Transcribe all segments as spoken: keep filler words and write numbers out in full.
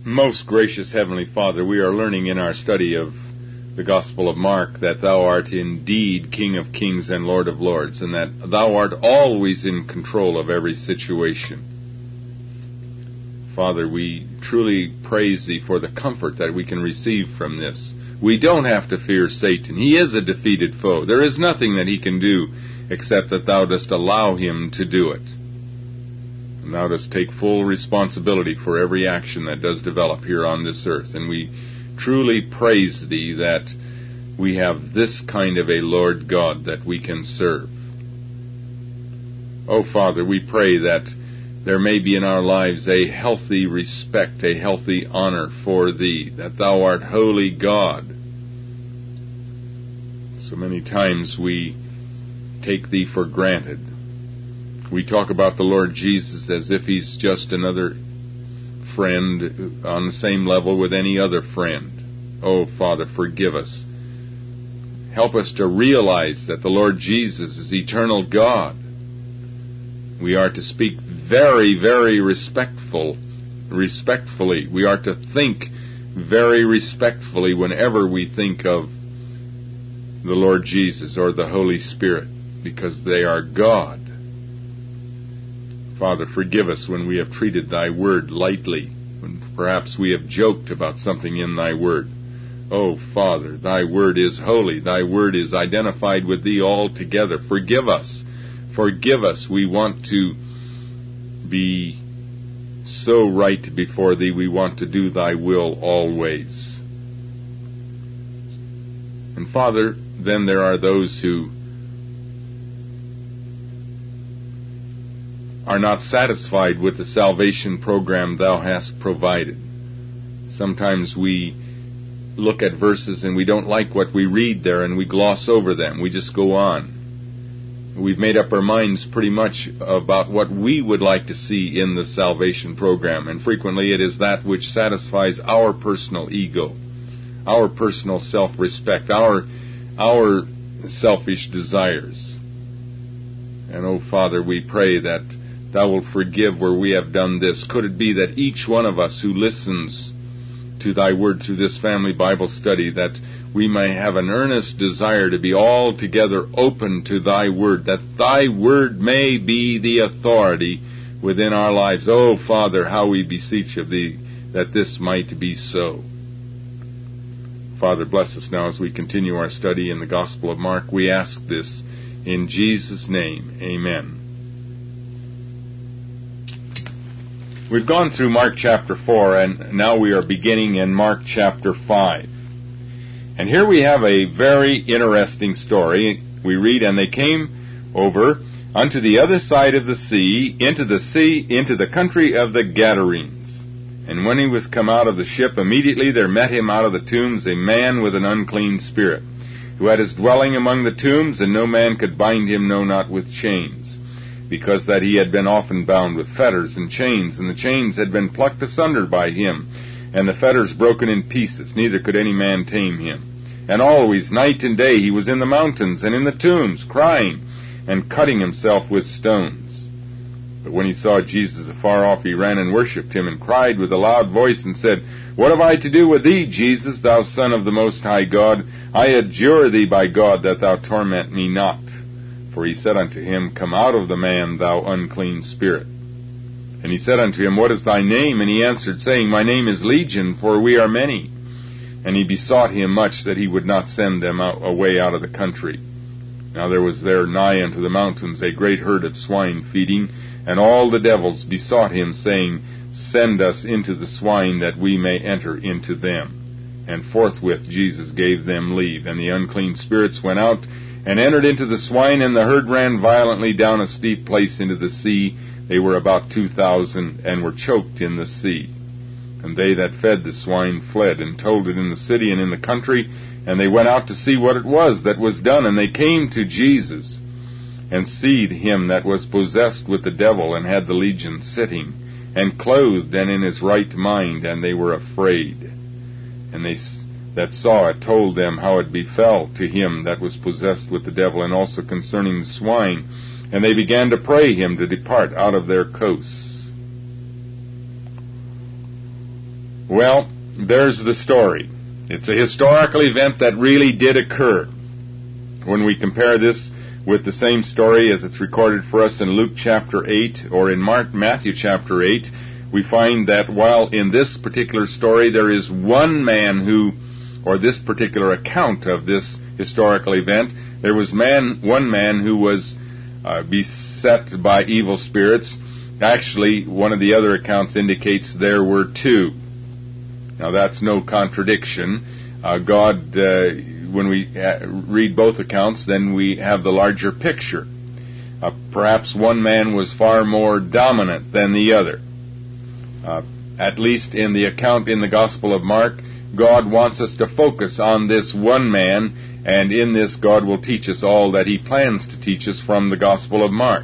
Most gracious Heavenly Father, we are learning in our study of the Gospel of Mark that Thou art indeed King of Kings and Lord of Lords, and that Thou art always in control of every situation. Father, we truly praise Thee for the comfort that we can receive from this. We don't have to fear Satan. He is a defeated foe. There is nothing that he can do except that Thou dost allow him to do it. And Thou dost take full responsibility for every action that does develop here on this earth. And we truly praise Thee that we have this kind of a Lord God that we can serve. Oh, Father, we pray that there may be in our lives a healthy respect, a healthy honor for Thee, that Thou art holy God. So many times we take Thee for granted. We talk about the Lord Jesus as if He's just another friend on the same level with any other friend. Oh, Father, forgive us. Help us to realize that the Lord Jesus is eternal God. We are to speak very, very respectful, respectfully. We are to think very respectfully whenever we think of the Lord Jesus or the Holy Spirit, because they are God. Father, forgive us when we have treated Thy Word lightly, when perhaps we have joked about something in Thy Word. Oh, Father, Thy Word is holy. Thy Word is identified with Thee altogether. Forgive us. Forgive us. We want to be so right before Thee. We want to do Thy will always. And Father, then there are those who are not satisfied with the salvation program Thou hast provided. Sometimes we look at verses and we don't like what we read there and we gloss over them. We just go on. We've made up our minds pretty much about what we would like to see in the salvation program, and frequently it is that which satisfies our personal ego, our personal self-respect, our, our selfish desires. And, oh, Father, we pray that Thou wilt forgive where we have done this. Could it be that each one of us who listens to Thy Word through this family Bible study, that we may have an earnest desire to be altogether open to Thy Word, that Thy Word may be the authority within our lives. Oh, Father, how we beseech of Thee that this might be so. Father, bless us now as we continue our study in the Gospel of Mark. We ask this in Jesus' name. Amen. We've gone through Mark chapter four, and now we are beginning in Mark chapter five. And here we have a very interesting story. We read, "And they came over unto the other side of the sea, into the sea, into the country of the Gadarenes. And when he was come out of the ship, immediately there met him out of the tombs a man with an unclean spirit, who had his dwelling among the tombs, and no man could bind him, no, not with chains, because that he had been often bound with fetters and chains, and the chains had been plucked asunder by him, and the fetters broken in pieces, neither could any man tame him. And always, night and day, he was in the mountains and in the tombs, crying and cutting himself with stones. But when he saw Jesus afar off, he ran and worshipped him, and cried with a loud voice, and said, What have I to do with thee, Jesus, thou Son of the Most High God? I adjure thee by God that thou torment me not. For he said unto him, Come out of the man, thou unclean spirit. And he said unto him, What is thy name? And he answered, saying, My name is Legion, for we are many. And he besought him much that he would not send them out, away out of the country. Now there was there nigh unto the mountains a great herd of swine feeding, and all the devils besought him, saying, Send us into the swine, that we may enter into them. And forthwith Jesus gave them leave, and the unclean spirits went out, and entered into the swine, and the herd ran violently down a steep place into the sea. They were about two thousand, and were choked in the sea. And they that fed the swine fled, and told it in the city and in the country. And they went out to see what it was that was done. And they came to Jesus, and seed him that was possessed with the devil, and had the legion, sitting, and clothed, and in his right mind. And they were afraid. And they that saw it told them how it befell to him that was possessed with the devil, and also concerning the swine. And they began to pray him to depart out of their coasts. Well, there's the story. It's a historical event that really did occur. When we compare this with the same story as it's recorded for us in Luke chapter eight or in Mark, Matthew chapter eight, we find that while in this particular story there is one man who, or this particular account of this historical event, there was man, one man who was uh, beset by evil spirits. Actually, one of the other accounts indicates there were two. Now, that's no contradiction. Uh, God, uh, when we read both accounts, then we have the larger picture. Uh, perhaps one man was far more dominant than the other. Uh, at least in the account in the Gospel of Mark, God wants us to focus on this one man, and in this God will teach us all that He plans to teach us from the Gospel of Mark.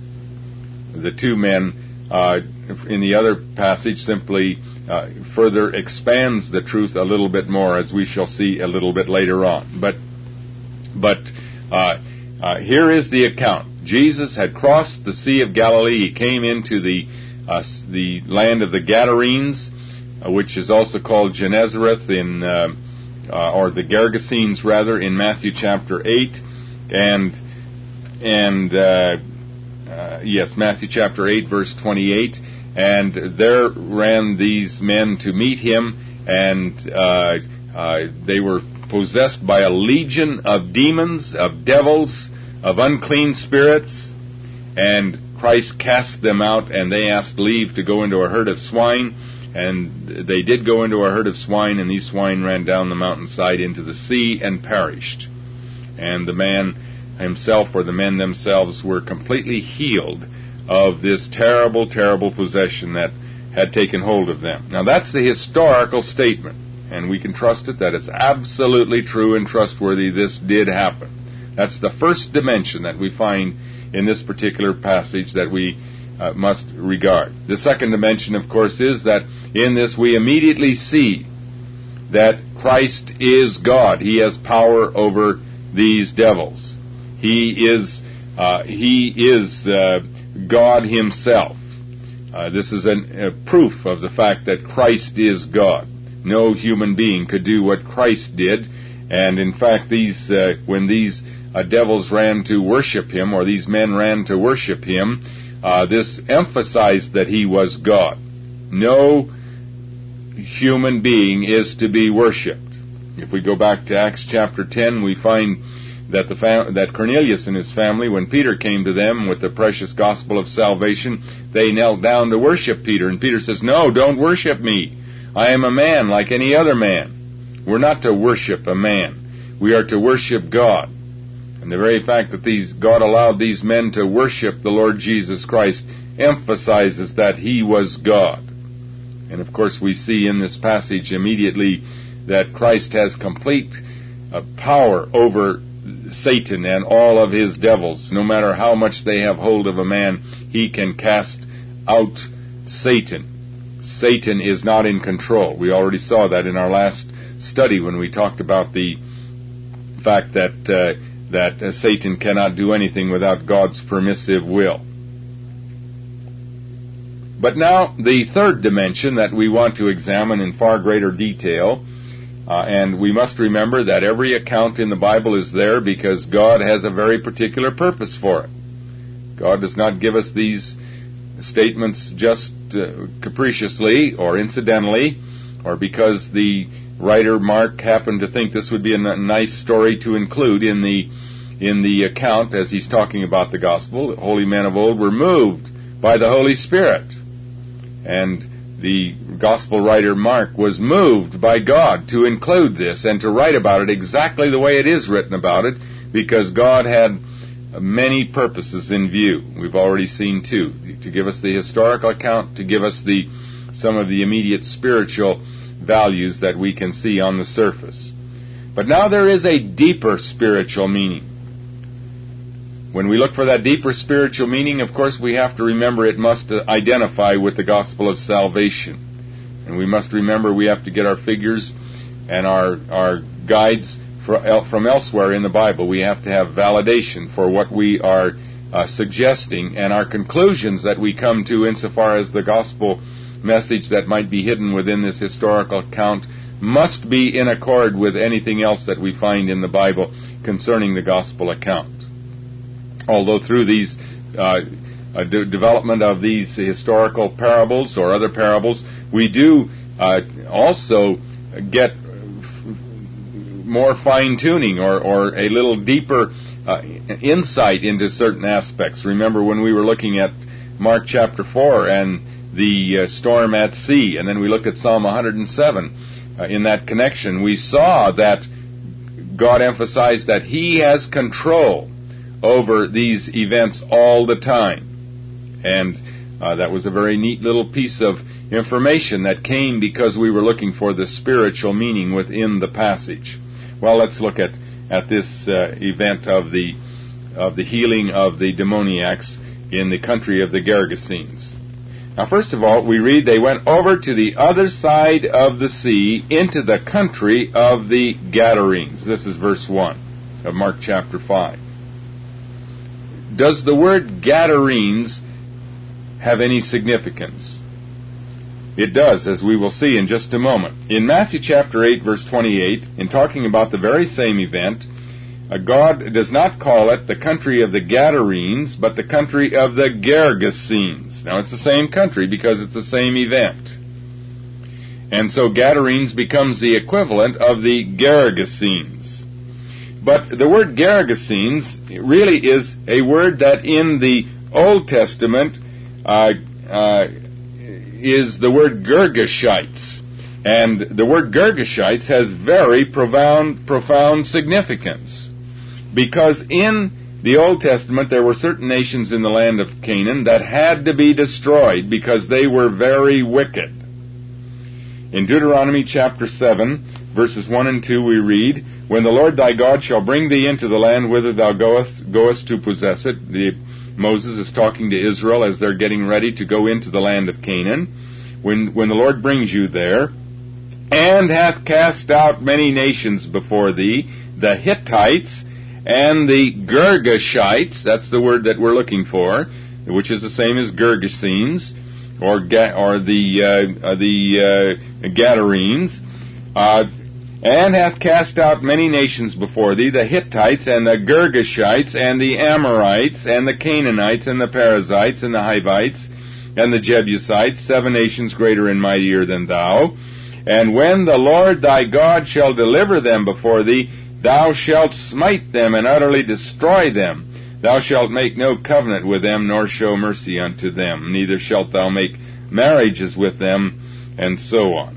The two men uh, in the other passage simply uh, further expands the truth a little bit more, as we shall see a little bit later on. But but uh, uh, here is the account. Jesus had crossed the Sea of Galilee. He came into the uh, the land of the Gadarenes, uh, which is also called Gennesareth in uh, uh, or the Gergesenes rather in Matthew chapter eight, and and. Uh, Uh, yes, Matthew chapter eight, verse twenty-eight. And there ran these men to meet him, and uh, uh, they were possessed by a legion of demons, of devils, of unclean spirits. And Christ cast them out, and they asked leave to go into a herd of swine. And they did go into a herd of swine, and these swine ran down the mountainside into the sea and perished. And the man himself or the men themselves were completely healed of this terrible, terrible possession that had taken hold of them. Now that's the historical statement, and we can trust it that it's absolutely true and trustworthy. This did happen. That's the first dimension that we find in this particular passage that we uh, must regard. The second dimension, of course, is that in this we immediately see that Christ is God. He has power over these devils. He is uh, He is uh, God Himself. Uh, this is an, a proof of the fact that Christ is God. No human being could do what Christ did, and in fact, these uh, when these uh, devils ran to worship Him, or these men ran to worship Him, uh, this emphasized that He was God. No human being is to be worshipped. If we go back to Acts chapter ten, we find that the fam- that Cornelius and his family, when Peter came to them with the precious gospel of salvation, they knelt down to worship Peter. And Peter says, "No, don't worship me. I am a man like any other man." We're not to worship a man. We are to worship God. And the very fact that these God allowed these men to worship the Lord Jesus Christ emphasizes that He was God. And of course we see in this passage immediately that Christ has complete uh, power over Satan and all of his devils. No matter how much they have hold of a man, he can cast out Satan. Satan is not in control. We already saw that in our last study when we talked about the fact that uh, that uh, Satan cannot do anything without God's permissive will. But now the third dimension that we want to examine in far greater detail. Uh, and we must remember that every account in the Bible is there because God has a very particular purpose for it. God does not give us these statements just uh, capriciously or incidentally, or because the writer Mark happened to think this would be a n- nice story to include in the in the account as he's talking about the gospel. The holy men of old were moved by the Holy Spirit. And the gospel writer Mark was moved by God to include this and to write about it exactly the way it is written about it, because God had many purposes in view. We've already seen two: to give us the historical account, to give us the some of the immediate spiritual values that we can see on the surface. But now there is a deeper spiritual meaning. When we look for that deeper spiritual meaning, of course, we have to remember it must identify with the gospel of salvation. And we must remember we have to get our figures and our our guides from elsewhere in the Bible. We have to have validation for what we are uh, suggesting, and our conclusions that we come to insofar as the gospel message that might be hidden within this historical account must be in accord with anything else that we find in the Bible concerning the gospel account. Although through these uh, uh, de- development of these historical parables or other parables, we do uh, also get more fine-tuning or, or a little deeper uh, insight into certain aspects. Remember when we were looking at Mark chapter four and the uh, storm at sea, and then we looked at Psalm one hundred seven. Uh, in that connection, we saw that God emphasized that He has control over these events all the time. And uh, that was a very neat little piece of information that came because we were looking for the spiritual meaning within the passage. Well, let's look at, at this uh, event of the of the healing of the demoniacs in the country of the Gergesenes. Now, first of all, we read, they went over to the other side of the sea into the country of the Gadarenes. This is verse one of Mark chapter five. Does the word Gadarenes have any significance? It does, as we will see in just a moment. In Matthew chapter eight, verse twenty-eight, in talking about the very same event, uh, God does not call it the country of the Gadarenes, but the country of the Gergesenes. Now, it's the same country because it's the same event. And so Gadarenes becomes the equivalent of the Gergesenes. But the word Gergesenes really is a word that in the Old Testament uh, uh, is the word Girgashites. And the word Girgashites has very profound, profound significance. Because in the Old Testament there were certain nations in the land of Canaan that had to be destroyed because they were very wicked. In Deuteronomy chapter seven, verses one and two, we read, when the Lord thy God shall bring thee into the land whither thou goest, goest to possess it. The, Moses is talking to Israel as they're getting ready to go into the land of Canaan. When, when the Lord brings you there, and hath cast out many nations before thee, the Hittites and the Girgashites, that's the word that we're looking for, which is the same as Gergesenes, or, or the, uh, the uh, Gadarenes, uh, and hath cast out many nations before thee, the Hittites and the Girgashites and the Amorites and the Canaanites and the Perizzites and the Hivites and the Jebusites, seven nations greater and mightier than thou. And when the Lord thy God shall deliver them before thee, thou shalt smite them and utterly destroy them. Thou shalt make no covenant with them, nor show mercy unto them. Neither shalt thou make marriages with them, and so on.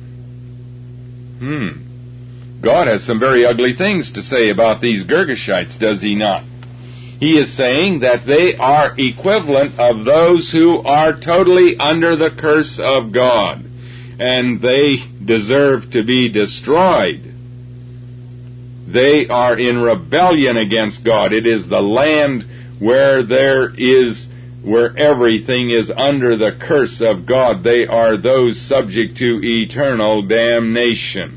Hmm. God has some very ugly things to say about these Girgashites, does he not? He is saying that they are equivalent of those who are totally under the curse of God, and they deserve to be destroyed. They are in rebellion against God. It is the land where there is, where everything is under the curse of God. They are those subject to eternal damnation.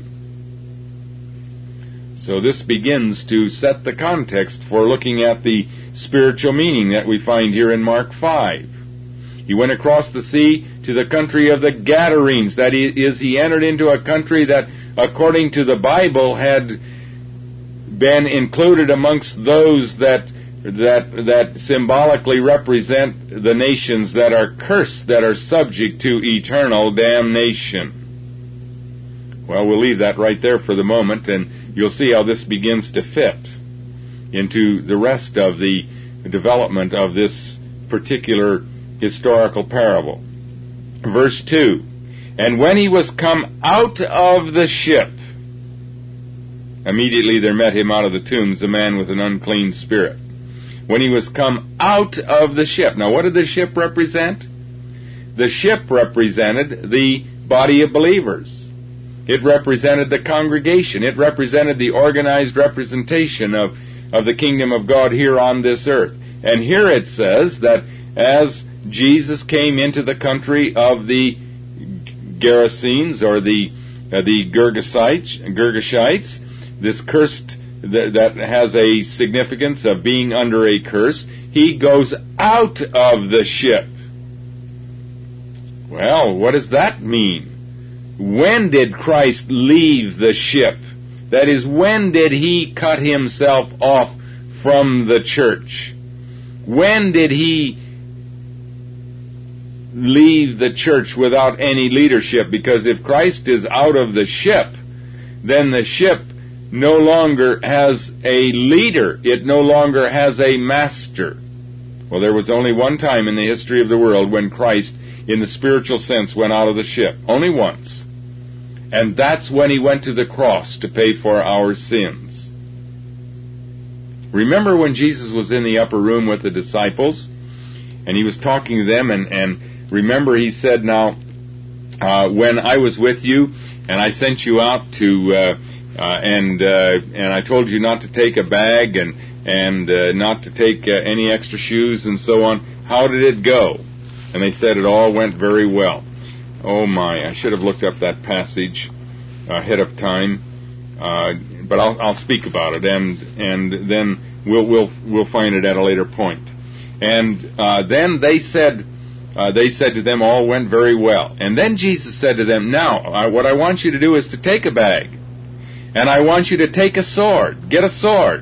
So this begins to set the context for looking at the spiritual meaning that we find here in Mark five. He went across the sea to the country of the Gadarenes. That is, he entered into a country that, according to the Bible, had been included amongst those that that that symbolically represent the nations that are cursed, that are subject to eternal damnation. Well, we'll leave that right there for the moment, and you'll see how this begins to fit into the rest of the development of this particular historical parable. Verse two, and when he was come out of the ship, immediately there met him out of the tombs a man with an unclean spirit. When he was come out of the ship. Now, what did the ship represent? The ship represented the body of believers. It represented the congregation. It represented the organized representation of, of the kingdom of God here on this earth. And here it says that as Jesus came into the country of the Gerasenes, or the uh, the Girgashites, Girgashites, this cursed th- that has a significance of being under a curse, he goes out of the ship. Well, what does that mean? When did Christ leave the ship? That is, when did he cut himself off from the church? When did he leave the church without any leadership? Because if Christ is out of the ship, then the ship no longer has a leader. It no longer has a master. Well, there was only one time in the history of the world when Christ, in the spiritual sense, went out of the ship. Only once. And that's when he went to the cross to pay for our sins. Remember when Jesus was in the upper room with the disciples, and he was talking to them, and, and remember he said, now, uh, when I was with you, and I sent you out to, uh, uh, and uh, and I told you not to take a bag, and, and uh, not to take uh, any extra shoes, and so on, how did it go? And they said it all went very well. Oh my, I should have looked up that passage ahead of time, uh, but I'll, I'll speak about it, and and then we'll we'll we'll find it at a later point. And uh, then they said uh, they said to them, all went very well. And then Jesus said to them, now I, what I want you to do is to take a bag, and I want you to take a sword. Get a sword.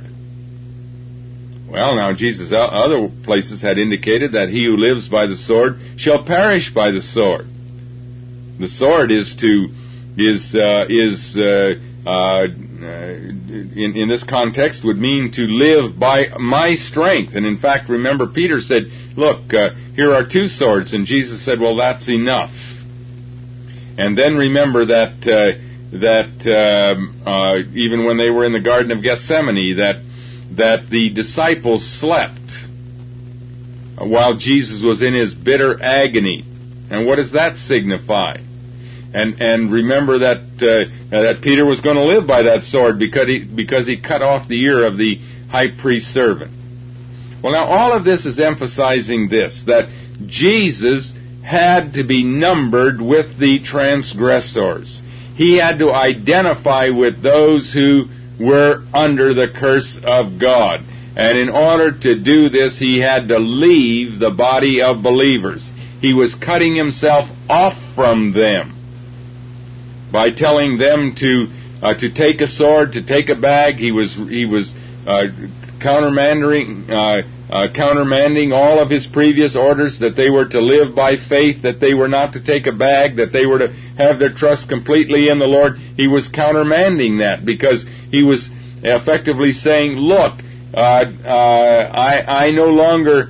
Well, now Jesus, other places had indicated that he who lives by the sword shall perish by the sword. The sword is to is uh, is uh, uh, in in this context would mean to live by my strength. And in fact, remember Peter said, "Look, uh, here are two swords," and Jesus said, "Well, that's enough." And then remember that uh, that um, uh, even when they were in the Garden of Gethsemane, that that the disciples slept while Jesus was in his bitter agony. And what does that signify? And and remember that uh, that Peter was going to live by that sword because he because he cut off the ear of the high priest's servant. Well, now all of this is emphasizing this, that Jesus had to be numbered with the transgressors. He had to identify with those who were under the curse of God. And in order to do this, he had to leave the body of believers. He was cutting himself off from them by telling them to uh, to take a sword, to take a bag. He was he was uh, countermanding uh, uh, countermanding all of his previous orders, that they were to live by faith, that they were not to take a bag, that they were to have their trust completely in the Lord. He was countermanding that because he was effectively saying, "Look, uh, uh, I I no longer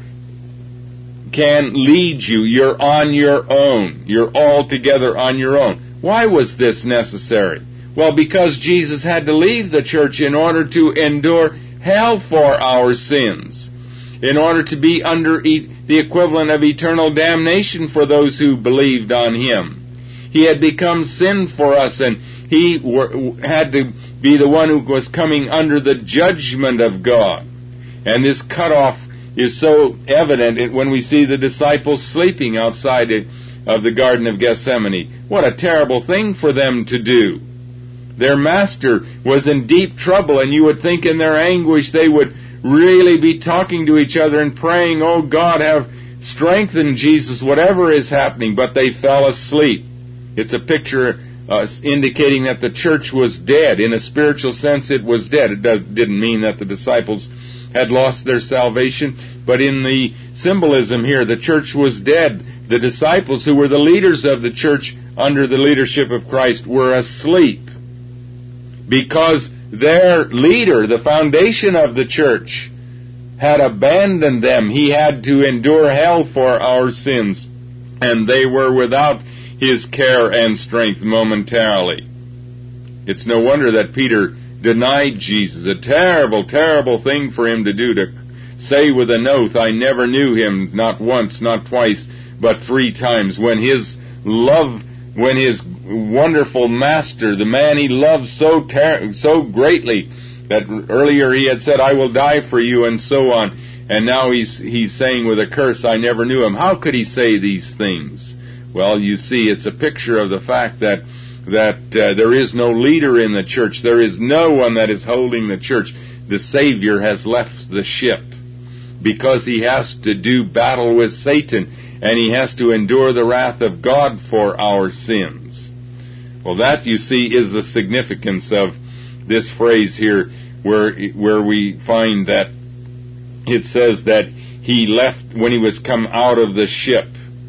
can lead you. You're on your own. You're altogether on your own." Why was this necessary? Well, because Jesus had to leave the church in order to endure hell for our sins, in order to be under e- the equivalent of eternal damnation for those who believed on him. He had become sin for us, and he were, had to be the one who was coming under the judgment of God. And this cutoff is so evident when we see the disciples sleeping outside of the Garden of Gethsemane. What a terrible thing for them to do. Their master was in deep trouble, and you would think in their anguish they would really be talking to each other and praying, "Oh God, have strengthened Jesus, whatever is happening," but they fell asleep. It's a picture uh, indicating that the church was dead. In a spiritual sense, it was dead. It does, didn't mean that the disciples had lost their salvation, but in the symbolism here, the church was dead. The disciples, who were the leaders of the church under the leadership of Christ, were asleep because their leader, the foundation of the church, had abandoned them. He had to endure hell for our sins, and they were without his care and strength momentarily. It's no wonder that Peter denied Jesus. A terrible, terrible thing for him to do, to say with an oath, "I never knew him," not once, not twice, but three times, when his love, when his wonderful master, the man he loved so ter- so greatly, that earlier he had said, "I will die for you," and so on, and now he's he's saying with a curse, "I never knew him." How could he say these things? Well, you see, it's a picture of the fact that that uh, there is no leader in the church. There is no one that is holding the church. The Savior has left the ship because he has to do battle with Satan. and he has to endure the wrath of God for our sins. Well, that, you see, is the significance of this phrase here, where where we find that it says that he left when he was come out of the ship.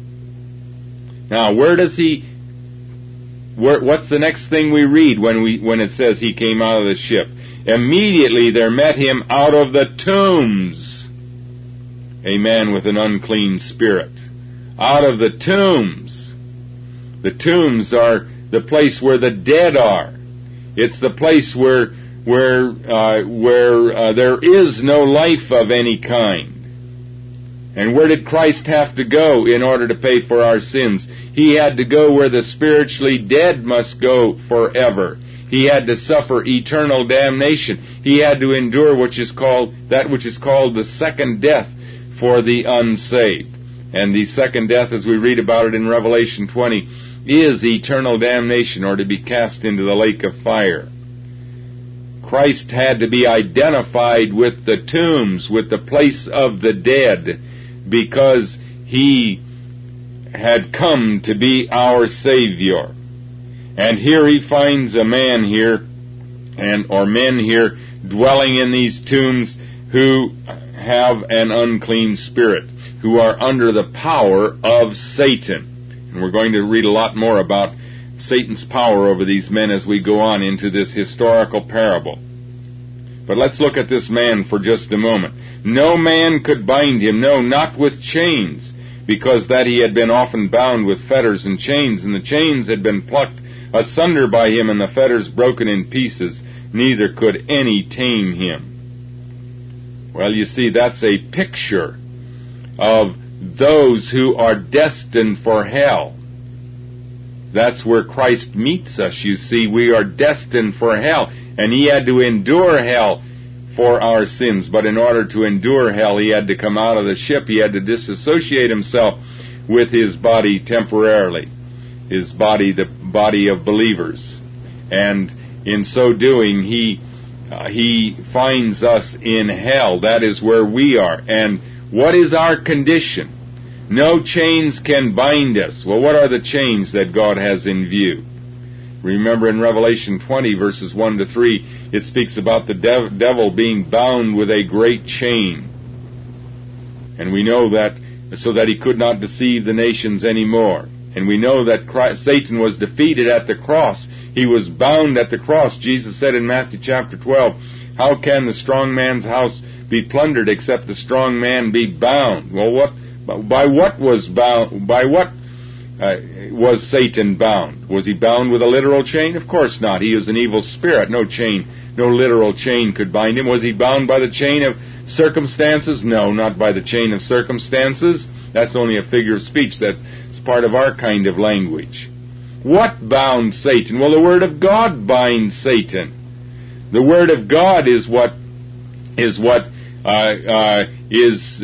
Now, where does he, where, what's the next thing we read when we when it says he came out of the ship? Immediately there met him out of the tombs a man with an unclean spirit. Out of the tombs. The tombs are the place where the dead are. It's the place where where uh, where uh, there is no life of any kind. And where did Christ have to go in order to pay for our sins? He had to go where the spiritually dead must go forever. He had to suffer eternal damnation. He had to endure which is called that which is called the second death for the unsaved. And the second death, as we read about it in Revelation twenty, is eternal damnation, or to be cast into the lake of fire. Christ had to be identified with the tombs, with the place of the dead, because he had come to be our Savior. And here he finds a man here, and or men here, dwelling in these tombs who have an unclean spirit, who are under the power of Satan. And we're going to read a lot more about Satan's power over these men as we go on into this historical parable. But let's look at this man for just a moment. No man could bind him, no, not with chains, because that he had been often bound with fetters and chains, and the chains had been plucked asunder by him, and the fetters broken in pieces, neither could any tame him. Well, you see, that's a picture of those who are destined for hell. That's where Christ meets us, you see. We are destined for hell, and he had to endure hell for our sins. But in order to endure hell, he had to come out of the ship. He had to disassociate himself with his body temporarily, his body, the body of believers. And in so doing, he uh, he finds us in hell. That is where we are. And what is our condition? No chains can bind us. Well, what are the chains that God has in view? Remember in Revelation twenty, verses one to three, it speaks about the dev- devil being bound with a great chain. And we know that so that he could not deceive the nations anymore. And we know that Christ, Satan was defeated at the cross. He was bound at the cross. Jesus said in Matthew chapter twelve, how can the strong man's house be plundered except the strong man be bound? Well, what by what was bound? By what uh, was Satan bound? Was he bound with a literal chain? Of course not. He is an evil spirit. No chain, no literal chain could bind him. Was he bound by the chain of circumstances? No, not by the chain of circumstances. That's only a figure of speech. That's part of our kind of language. What bound Satan? Well, the Word of God binds Satan. The Word of God is what is what uh, uh, is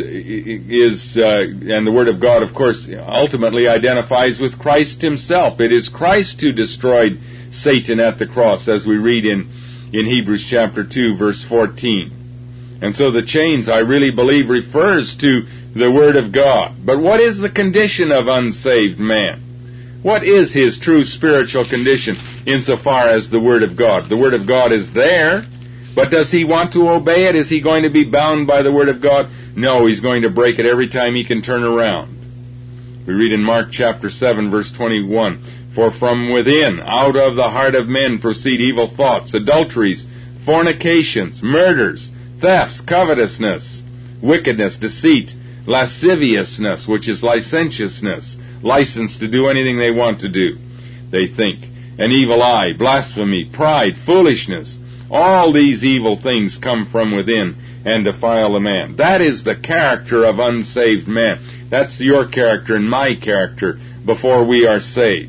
is uh, and the Word of God, of course, ultimately identifies with Christ Himself. It is Christ who destroyed Satan at the cross, as we read in in Hebrews chapter two, verse fourteen. And so the chains, I really believe, refers to the Word of God. But what is the condition of unsaved man? What is his true spiritual condition insofar as the Word of God? The Word of God is there, but does he want to obey it? Is he going to be bound by the Word of God? No, he's going to break it every time he can turn around. We read in Mark chapter seven, verse twenty-one, for from within, out of the heart of men proceed evil thoughts, adulteries, fornications, murders, thefts, covetousness, wickedness, deceit, lasciviousness, which is licentiousness, license to do anything they want to do, they think, an evil eye, blasphemy, pride, foolishness. All these evil things come from within and defile a man. That is the character of unsaved man. That's your character and my character before we are saved.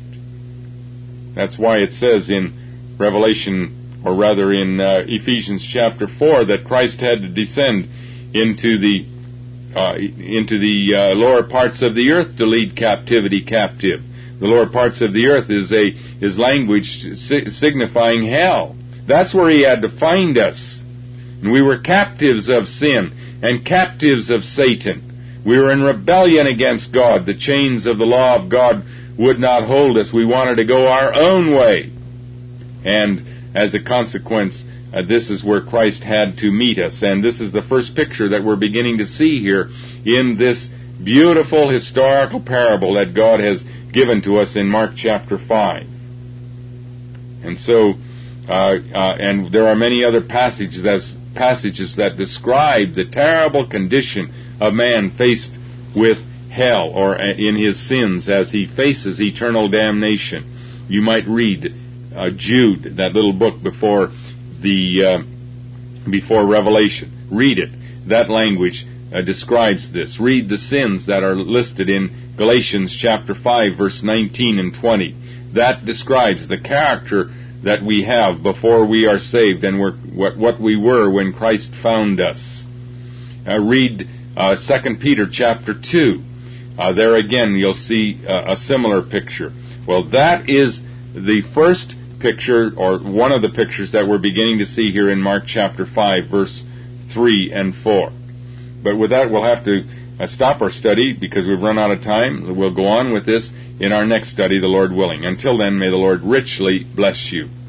That's why it says in Revelation, or rather in uh, Ephesians chapter four, that Christ had to descend into the uh, into the uh, lower parts of the earth to lead captivity captive. The lower parts of the earth is a is language si- signifying hell. That's where he had to find us. And we were captives of sin and captives of Satan. We were in rebellion against God. The chains of the law of God would not hold us. We wanted to go our own way. And as a consequence, uh, this is where Christ had to meet us. And this is the first picture that we're beginning to see here in this beautiful historical parable that God has given to us in Mark chapter five. And so, uh, uh, and there are many other passages that's, passages that describe the terrible condition of man faced with hell or in his sins as he faces eternal damnation. You might read uh, Jude, that little book before the uh, before Revelation. Read it. That language uh, describes this. Read the sins that are listed in Galatians chapter five, verse nineteen and twenty. That describes the character that we have before we are saved and we're, what, what we were when Christ found us. Uh, read uh, Second Peter chapter two. Uh, there again you'll see uh, a similar picture. Well, that is the first picture, or one of the pictures that we're beginning to see here in Mark chapter five, verse three and four. But with that, we'll have to uh, stop our study because we've run out of time. We'll go on with this in our next study, the Lord willing. Until then, may the Lord richly bless you.